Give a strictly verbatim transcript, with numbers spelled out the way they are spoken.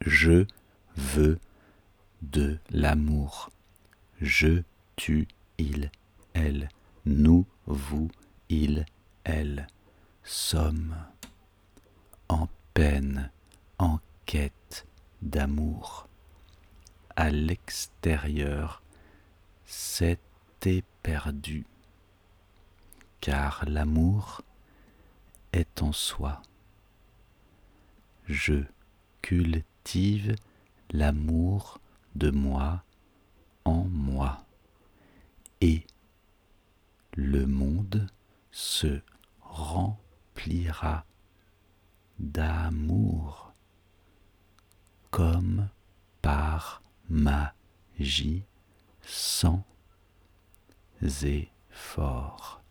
Je veux de l'amour. Je, tu, il, elle. Nous, vous, il, elle. Sommes en peine, en quête d'amour. À l'extérieur, c'est éperdu, car l'amour est en soi. Je cultive l'amour de moi en moi, et le monde se remplira d'amour comme par magie sans effort.